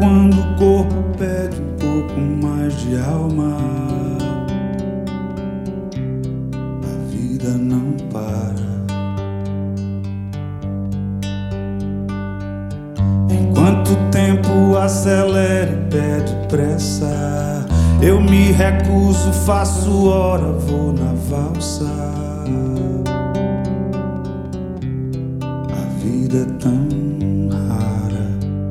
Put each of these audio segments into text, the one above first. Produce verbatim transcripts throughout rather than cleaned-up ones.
quando o corpo pede um pouco mais de alma, a vida não para. Enquanto o tempo acelera e pede pressa, eu me recuso, faço hora, vou na valsa. A vida é tão rara.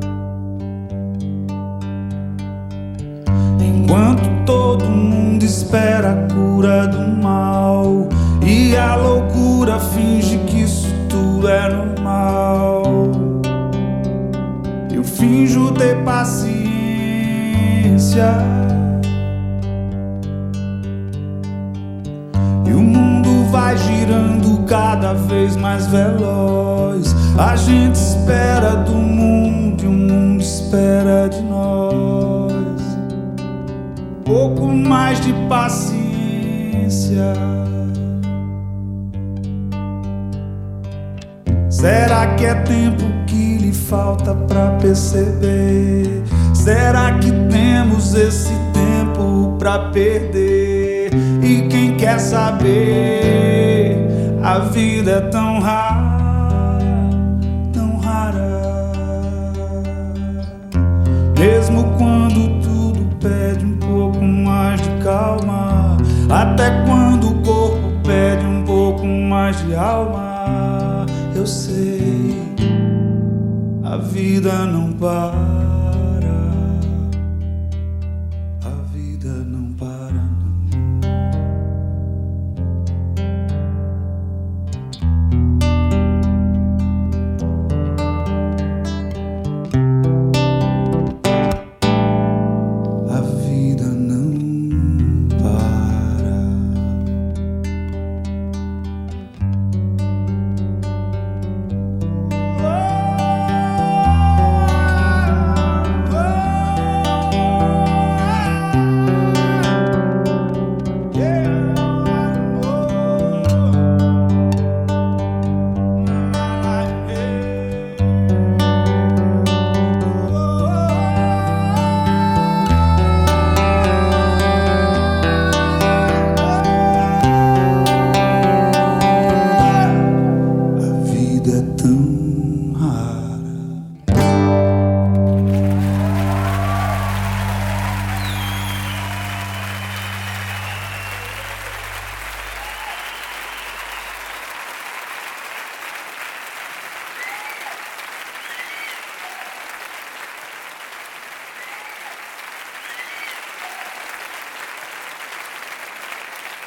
Enquanto todo mundo espera a cura do mal e a loucura finge que isso tudo é normal, eu finjo ter paciência. E o mundo vai girando cada vez mais veloz. A gente espera do mundo e o mundo espera de nós. Pouco mais de paciência. Será que é tempo que lhe falta pra perceber? Será que temos esse tempo pra perder? E quem quer saber? A vida é tão rara, tão rara. Mesmo quando tudo pede um pouco mais de calma, até quando o corpo pede um pouco mais de alma, eu sei, a vida não para. A vida não para, não. A vida não para. A vida é tão